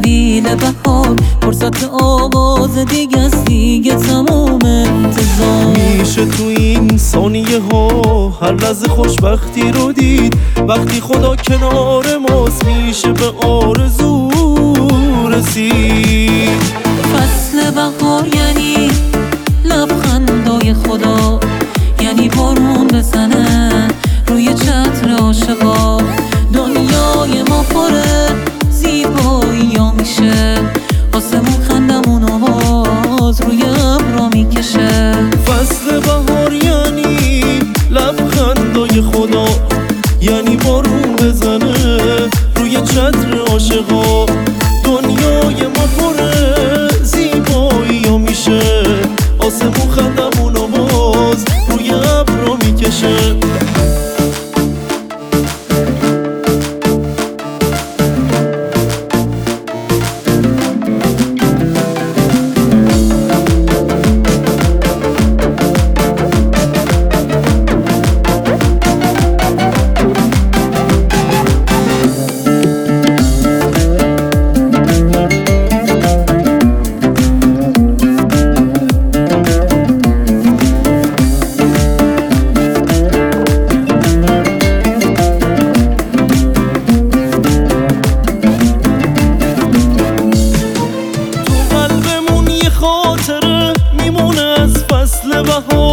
دلیل بهار، فرصت آواز دیگه است، دیگه تموم انتظار. میشه تو این ثانیه ها هر لحظه خوشبختی رو دید، وقتی خدا کنار ماست میشه به آرزو رسید. فصل بهار یعنی لبخندای خدا، یعنی بارون بزنه روی چتر عاشقا. دنیای ما پره زیبایی ها میشه، آسمون خندمون آواز روی ابرا میکشه. فصل بهار یعنی لبخندای خدا، یعنی بارون بزنه روی چتر عاشقا. دنیای ما پره زیبایی ها میشه، آسمون خندمون آواز روی ابرا میکشه. خاطره میمونه از فصل بهار.